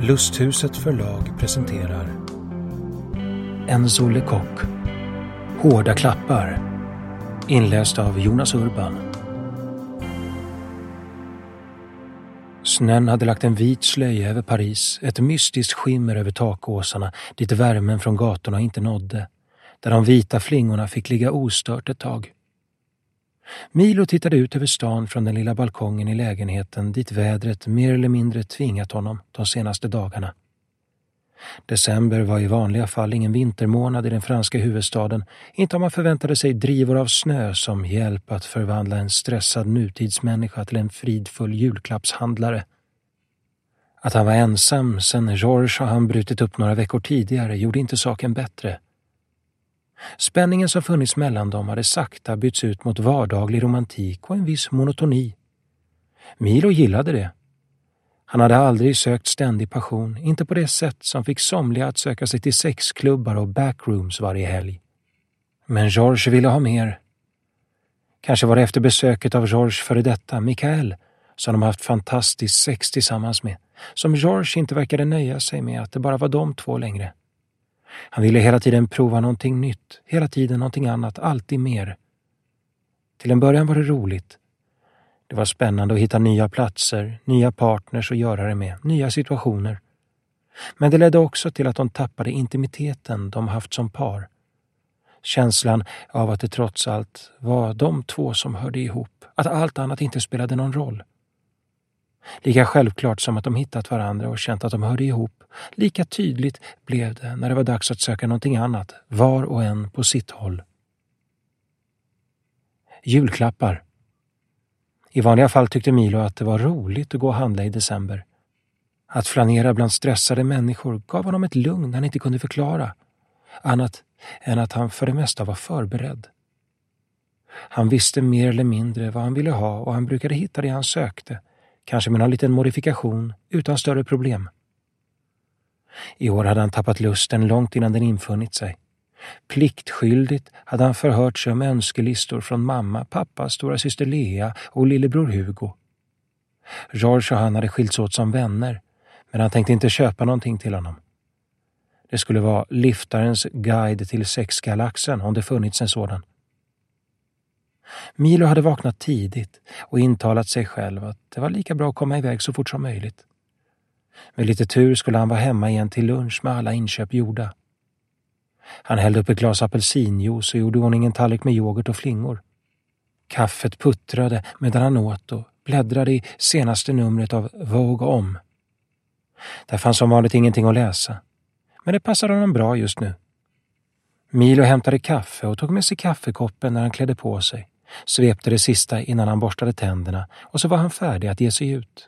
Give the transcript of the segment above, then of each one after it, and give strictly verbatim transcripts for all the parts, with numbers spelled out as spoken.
Lusthuset förlag presenterar Enzo Lecoq, Hårda klappar, inläst av Jonas Urban. Snön hade lagt en vit slöja över Paris, ett mystiskt skimmer över takåsarna dit värmen från gatorna inte nådde, där de vita flingorna fick ligga ostört ett tag. Milo tittade ut över stan från den lilla balkongen i lägenheten dit vädret mer eller mindre tvingat honom de senaste dagarna. December var i vanliga fall ingen vintermånad i den franska huvudstaden, inte om man förväntade sig drivor av snö som hjälp att förvandla en stressad nutidsmänniska till en fridfull julklappshandlare. Att han var ensam sen Georges och han brutit upp några veckor tidigare gjorde inte saken bättre. Spänningen som funnits mellan dem hade sakta bytts ut mot vardaglig romantik och en viss monotoni. Milo gillade det. Han hade aldrig sökt ständig passion, inte på det sätt som fick somliga att söka sig till sexklubbar och backrooms varje helg. Men Georges ville ha mer. Kanske var det efter besöket av Georges före detta, Mikael, som de haft fantastiskt sex tillsammans med, som Georges inte verkade nöja sig med att det bara var de två längre. Han ville hela tiden prova någonting nytt, hela tiden någonting annat, alltid mer. Till en början var det roligt. Det var spännande att hitta nya platser, nya partners att göra det med, nya situationer. Men det ledde också till att de tappade intimiteten de haft som par. Känslan av att det trots allt var de två som hörde ihop, att allt annat inte spelade någon roll. Lika självklart som att de hittat varandra och känt att de hörde ihop, lika tydligt blev det när det var dags att söka någonting annat, var och en på sitt håll. Julklappar. I vanliga fall tyckte Milo att det var roligt att gå och handla i december. Att flanera bland stressade människor gav honom ett lugn han inte kunde förklara, annat än att han för det mesta var förberedd. Han visste mer eller mindre vad han ville ha och han brukade hitta det han sökte, kanske med någon liten modifikation, utan större problem. I år hade han tappat lusten långt innan den infunnit sig. Pliktskyldigt hade han förhört sig om önskelistor från mamma, pappa, stora syster Lea och lillebror Hugo. Georges och han hade skilts åt som vänner, men han tänkte inte köpa någonting till honom. Det skulle vara liftarens guide till sexgalaxen om det funnits en sådan. Milo hade vaknat tidigt och intalat sig själv att det var lika bra att komma iväg så fort som möjligt. Med lite tur skulle han vara hemma igen till lunch med alla inköp gjorda. Han hällde upp ett glas apelsinjuice och gjorde ordning en tallrik med yoghurt och flingor. Kaffet puttrade medan han åt och bläddrade i senaste numret av Vogue om. Där fanns som vanligt ingenting att läsa, men det passade honom bra just nu. Milo hämtade kaffe och tog med sig kaffekoppen när han klädde på sig, svepte det sista innan han borstade tänderna och så var han färdig att ge sig ut.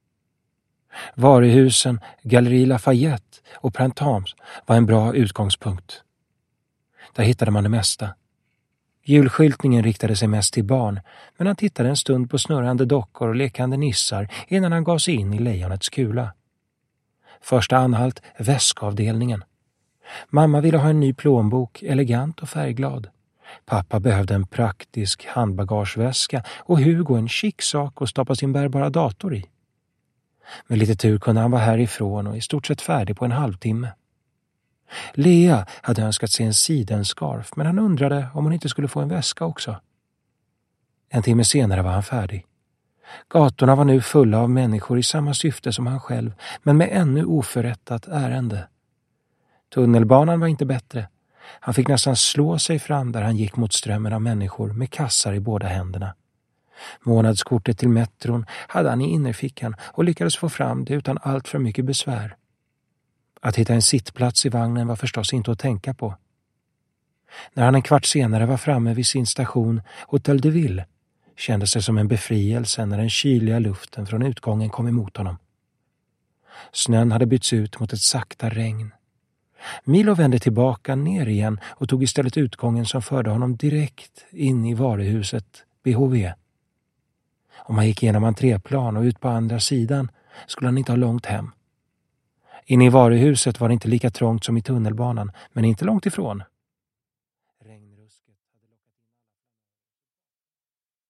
Varuhusen, Galerie Lafayette och Printemps var en bra utgångspunkt. Där hittade man det mesta. Julskyltningen riktade sig mest till barn, men han tittade en stund på snurrande dockor och lekande nissar innan han gav sig in i lejonets kula. Första anhalt, väskavdelningen. Mamma ville ha en ny plånbok, elegant och färgglad. Pappa behövde en praktisk handbagageväska och Hugo en chic sak att stoppa sin bärbara dator i. Med lite tur kunde han vara härifrån och i stort sett färdig på en halvtimme. Lea hade önskat sig en sidenskarf, men han undrade om hon inte skulle få en väska också. En timme senare var han färdig. Gatorna var nu fulla av människor i samma syfte som han själv, men med ännu oförrättat ärende. Tunnelbanan var inte bättre. Han fick nästan slå sig fram där han gick mot strömmen av människor med kassar i båda händerna. Månadskortet till metron hade han i innerfickan och lyckades få fram det utan allt för mycket besvär. Att hitta en sittplats i vagnen var förstås inte att tänka på. När han en kvart senare var framme vid sin station, Hôtel de Ville, kändes det som en befrielse när den kyliga luften från utgången kom emot honom. Snön hade bytts ut mot ett sakta regn. Milo vände tillbaka ner igen och tog istället utgången som förde honom direkt in i varuhuset B H V. Om han gick igenom entréplan och ut på andra sidan skulle han inte ha långt hem. Inne i varuhuset var det inte lika trångt som i tunnelbanan, men inte långt ifrån.